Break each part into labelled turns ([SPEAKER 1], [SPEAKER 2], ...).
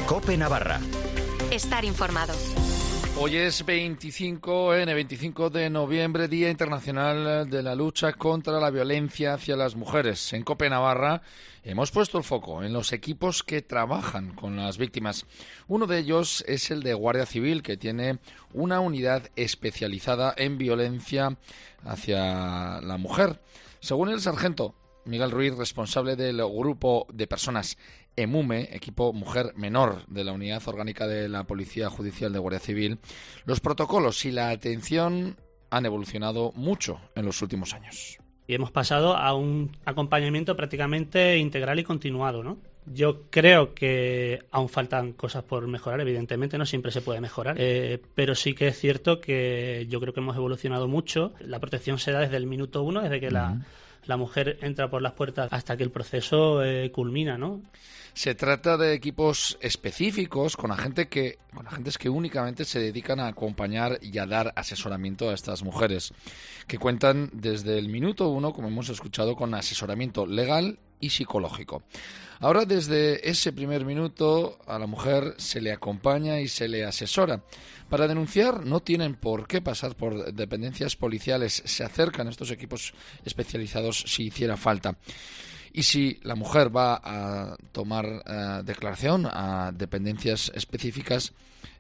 [SPEAKER 1] COPE Navarra.
[SPEAKER 2] Estar informado.
[SPEAKER 3] Hoy es 25 de noviembre, Día Internacional de la Lucha contra la Violencia hacia las Mujeres. En COPE Navarra hemos puesto el foco en los equipos que trabajan con las víctimas. Uno de ellos es el de Guardia Civil, que tiene una unidad especializada en violencia hacia la mujer. Según el sargento Miguel Ruiz, responsable del grupo de personas EMUME, equipo Mujer Menor de la Unidad Orgánica de la Policía Judicial de Guardia Civil, los protocolos y la atención han evolucionado mucho en los últimos años.
[SPEAKER 4] Y hemos pasado a un acompañamiento prácticamente integral y continuado, ¿no? Yo creo que aún faltan cosas por mejorar, evidentemente, no siempre se puede mejorar, pero sí que es cierto que yo creo que hemos evolucionado mucho. La protección se da desde el minuto uno, desde que la mujer entra por las puertas hasta que el proceso culmina, ¿no?
[SPEAKER 3] Se trata de equipos específicos con agentes que únicamente se dedican a acompañar y a dar asesoramiento a estas mujeres, que cuentan desde el minuto uno, como hemos escuchado, con asesoramiento legal y psicológico. Ahora, desde ese primer minuto, a la mujer se le acompaña y se le asesora. Para denunciar no tienen por qué pasar por dependencias policiales, se acercan a estos equipos especializados si hiciera falta. Y si la mujer va a tomar declaración a dependencias específicas,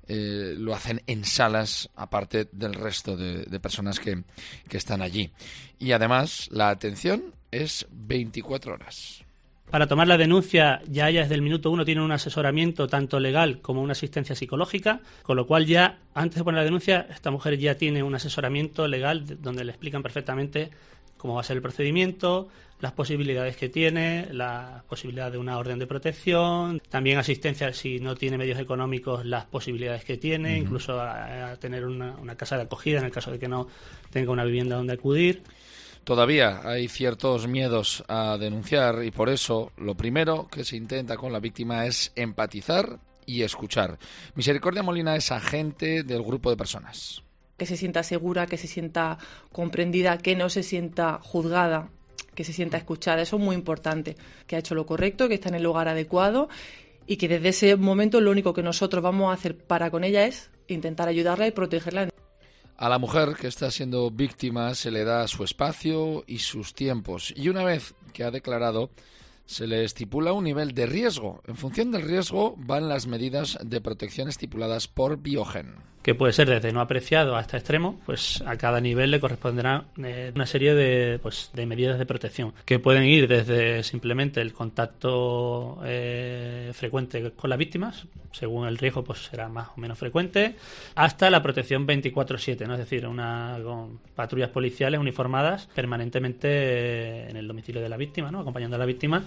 [SPEAKER 3] lo hacen en salas aparte del resto de personas que están allí. Y además la atención es 24 horas.
[SPEAKER 4] Para tomar la denuncia, ya desde el minuto uno tienen un asesoramiento tanto legal como una asistencia psicológica, con lo cual ya antes de poner la denuncia, esta mujer ya tiene un asesoramiento legal donde le explican perfectamente cómo va a ser el procedimiento, las posibilidades que tiene, la posibilidad de una orden de protección, también asistencia si no tiene medios económicos, las posibilidades que tiene, incluso a tener una casa de acogida en el caso de que no tenga una vivienda donde acudir.
[SPEAKER 3] Todavía hay ciertos miedos a denunciar y por eso lo primero que se intenta con la víctima es empatizar y escuchar. Misericordia Molina es agente del grupo de personas.
[SPEAKER 5] Que se sienta segura, que se sienta comprendida, que no se sienta juzgada, que se sienta escuchada. Eso es muy importante, que ha hecho lo correcto, que está en el lugar adecuado y que desde ese momento lo único que nosotros vamos a hacer para con ella es intentar ayudarla y protegerla.
[SPEAKER 3] A la mujer que está siendo víctima se le da su espacio y sus tiempos. Y una vez que ha declarado, se le estipula un nivel de riesgo. En función del riesgo van las medidas de protección estipuladas por Biogen.
[SPEAKER 4] Que puede ser desde no apreciado hasta extremo, pues a cada nivel le corresponderá una serie de medidas de protección, que pueden ir desde simplemente el contacto frecuente con las víctimas, según el riesgo pues será más o menos frecuente, hasta la protección 24/7, ¿no? Es decir, con patrullas policiales uniformadas permanentemente en el domicilio de la víctima, ¿no? Acompañando a la víctima.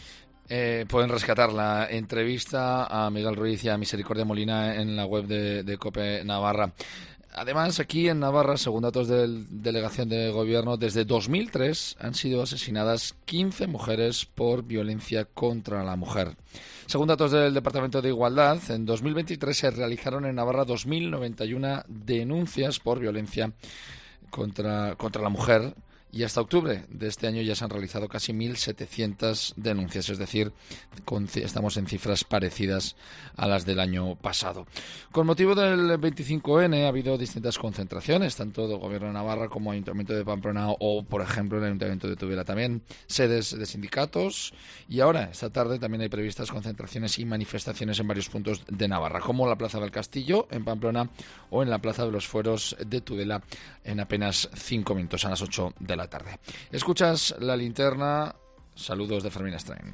[SPEAKER 3] Pueden rescatar la entrevista a Miguel Ruiz y a Misericordia Molina en la web de COPE Navarra. Además, aquí en Navarra, según datos de la Delegación de Gobierno, desde 2003 han sido asesinadas 15 mujeres por violencia contra la mujer. Según datos del Departamento de Igualdad, en 2023 se realizaron en Navarra 2.091 denuncias por violencia contra la mujer. Y hasta octubre de este año ya se han realizado casi 1.700 denuncias, es decir, estamos en cifras parecidas a las del año pasado. Con motivo del 25N ha habido distintas concentraciones, tanto del Gobierno de Navarra como Ayuntamiento de Pamplona o, por ejemplo, el Ayuntamiento de Tudela también, sedes de sindicatos. Y ahora, esta tarde, también hay previstas concentraciones y manifestaciones en varios puntos de Navarra, como la Plaza del Castillo en Pamplona o en la Plaza de los Fueros de Tudela en apenas 5 minutos, a las 8 de la tarde. Escuchas La Linterna. Saludos de Fermín Strain.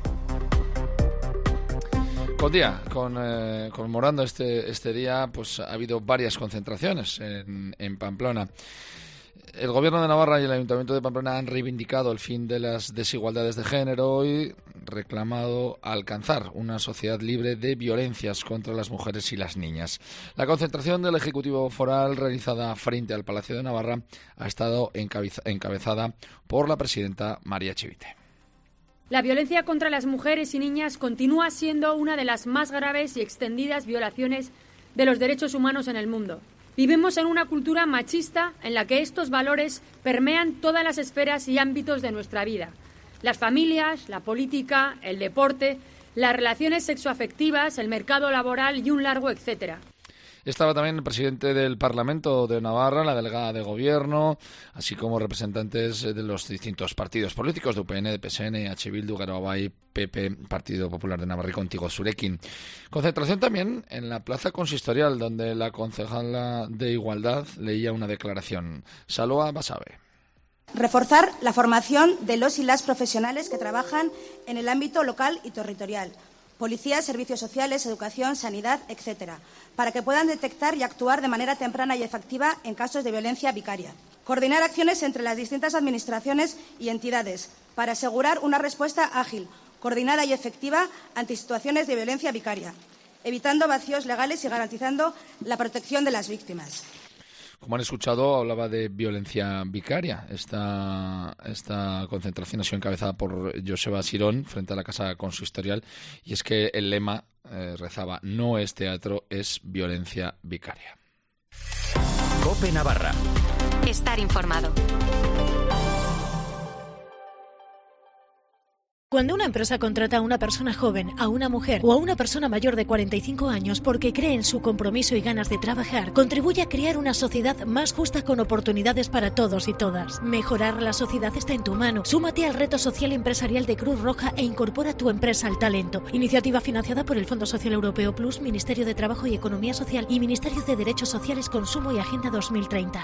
[SPEAKER 3] Conmemorando este día, pues ha habido varias concentraciones en Pamplona. El Gobierno de Navarra y el Ayuntamiento de Pamplona han reivindicado el fin de las desigualdades de género y reclamado alcanzar una sociedad libre de violencias contra las mujeres y las niñas. La concentración del Ejecutivo Foral realizada frente al Palacio de Navarra ha estado encabezada por la presidenta María Chivite.
[SPEAKER 6] La violencia contra las mujeres y niñas continúa siendo una de las más graves y extendidas violaciones de los derechos humanos en el mundo. Vivimos en una cultura machista en la que estos valores permean todas las esferas y ámbitos de nuestra vida. Las familias, la política, el deporte, las relaciones sexoafectivas, el mercado laboral y un largo etcétera.
[SPEAKER 3] Estaba también el presidente del Parlamento de Navarra, la delegada de Gobierno, así como representantes de los distintos partidos políticos de UPN, de PSN, H. Bildu, Garabay, PP, Partido Popular de Navarra y Contigo Zurekin. Concentración también en la plaza consistorial, donde la concejala de Igualdad leía una declaración. Saloa Basabe.
[SPEAKER 1] Reforzar la formación de los y las profesionales que trabajan en el ámbito local y territorial. Policía, servicios sociales, educación, sanidad, etcétera, para que puedan detectar y actuar de manera temprana y efectiva en casos de violencia vicaria. Coordinar acciones entre las distintas administraciones y entidades para asegurar una respuesta ágil, coordinada y efectiva ante situaciones de violencia vicaria, evitando vacíos legales y garantizando la protección de las víctimas.
[SPEAKER 3] Como han escuchado, hablaba de violencia vicaria. Esta concentración ha sido encabezada por Joseba Sirón frente a la Casa Consistorial, y es que el lema rezaba: no es teatro, es violencia vicaria.
[SPEAKER 7] COPE Navarra.
[SPEAKER 2] Estar informado.
[SPEAKER 8] Cuando una empresa contrata a una persona joven, a una mujer o a una persona mayor de 45 años porque cree en su compromiso y ganas de trabajar, contribuye a crear una sociedad más justa con oportunidades para todos y todas. Mejorar la sociedad está en tu mano. Súmate al reto social empresarial de Cruz Roja e incorpora tu empresa al talento. Iniciativa financiada por el Fondo Social Europeo Plus, Ministerio de Trabajo y Economía Social y Ministerio de Derechos Sociales, Consumo y Agenda 2030.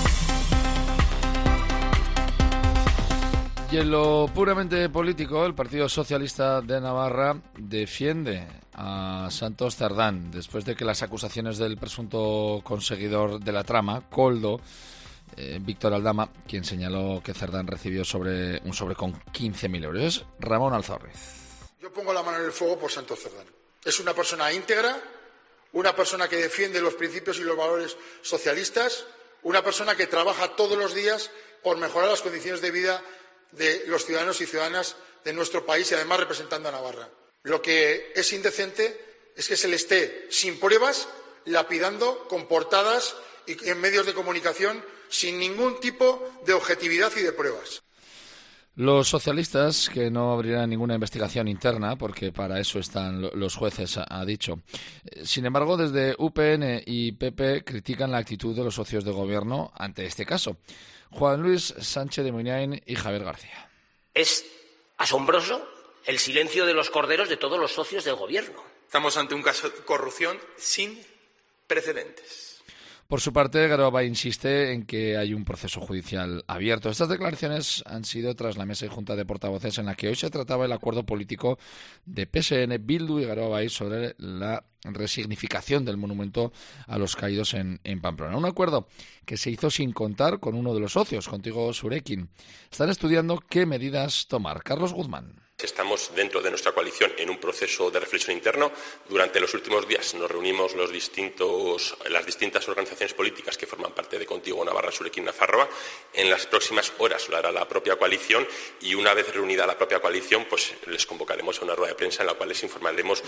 [SPEAKER 3] Y en lo puramente político, el Partido Socialista de Navarra defiende a Santos Cerdán después de que las acusaciones del presunto conseguidor de la trama, Koldo, Víctor Aldama, quien señaló que Cerdán recibió un sobre con 15.000 euros. Es Ramón Alzorriz.
[SPEAKER 9] Yo pongo la mano en el fuego por Santos Cerdán. Es una persona íntegra, una persona que defiende los principios y los valores socialistas, una persona que trabaja todos los días por mejorar las condiciones de vida de los ciudadanos y ciudadanas de nuestro país y además representando a Navarra. Lo que es indecente es que se le esté sin pruebas lapidando con portadas y en medios de comunicación sin ningún tipo de objetividad y de pruebas.
[SPEAKER 3] Los socialistas, que no abrirán ninguna investigación interna, porque para eso están los jueces, ha dicho. Sin embargo, desde UPN y PP critican la actitud de los socios de gobierno ante este caso. Juan Luis Sánchez de Muniain y Javier García.
[SPEAKER 10] Es asombroso el silencio de los corderos de todos los socios del gobierno.
[SPEAKER 11] Estamos ante un caso de corrupción sin precedentes.
[SPEAKER 3] Por su parte, Garabay insiste en que hay un proceso judicial abierto. Estas declaraciones han sido tras la mesa y junta de portavoces en la que hoy se trataba el acuerdo político de PSN, Bildu y Garabay sobre la resignificación del monumento a los caídos en Pamplona. Un acuerdo que se hizo sin contar con uno de los socios, Contigo Zurekin. Están estudiando qué medidas tomar. Carlos Guzmán.
[SPEAKER 12] Estamos dentro de nuestra coalición en un proceso de reflexión interno. Durante los últimos días nos reunimos las distintas organizaciones políticas que forman parte de Contigo Navarra, Zurekin, Nafarroa. En las próximas horas lo hará la propia coalición y una vez reunida la propia coalición, pues les convocaremos a una rueda de prensa en la cual les informaremos.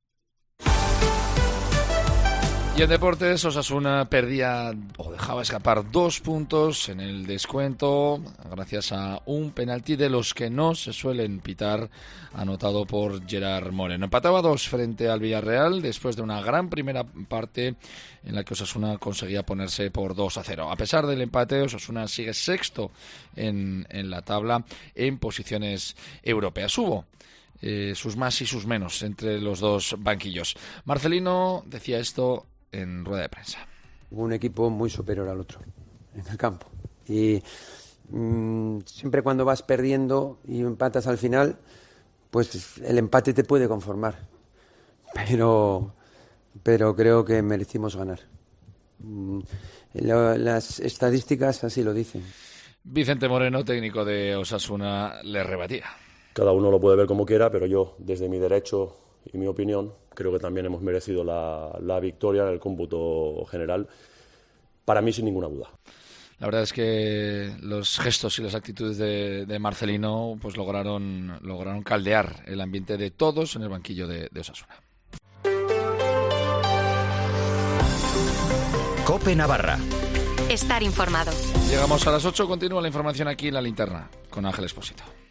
[SPEAKER 3] Y en deportes, Osasuna perdía o dejaba escapar 2 puntos en el descuento gracias a un penalti de los que no se suelen pitar, anotado por Gerard Moreno. Empataba 2 frente al Villarreal después de una gran primera parte en la que Osasuna conseguía ponerse por 2-0. A pesar del empate, Osasuna sigue sexto en la tabla en posiciones europeas. Hubo sus más y sus menos entre los dos banquillos. Marcelino decía esto en rueda de prensa.
[SPEAKER 13] Hubo un equipo muy superior al otro en el campo y siempre cuando vas perdiendo y empatas al final, pues el empate te puede conformar, pero creo que merecimos ganar. Las estadísticas así lo dicen. Vicente Moreno, técnico de Osasuna, le rebatía.
[SPEAKER 14] Cada uno lo puede ver como quiera, pero yo, desde mi derecho y mi opinión, creo que también hemos merecido la victoria en el cómputo general, para mí sin ninguna duda.
[SPEAKER 3] La verdad es que los gestos y las actitudes de Marcelino pues lograron caldear el ambiente de todos en el banquillo de Osasuna.
[SPEAKER 7] COPE Navarra.
[SPEAKER 2] Estar informado.
[SPEAKER 3] Llegamos a las 8, continúa la información aquí en La Linterna con Ángel Expósito.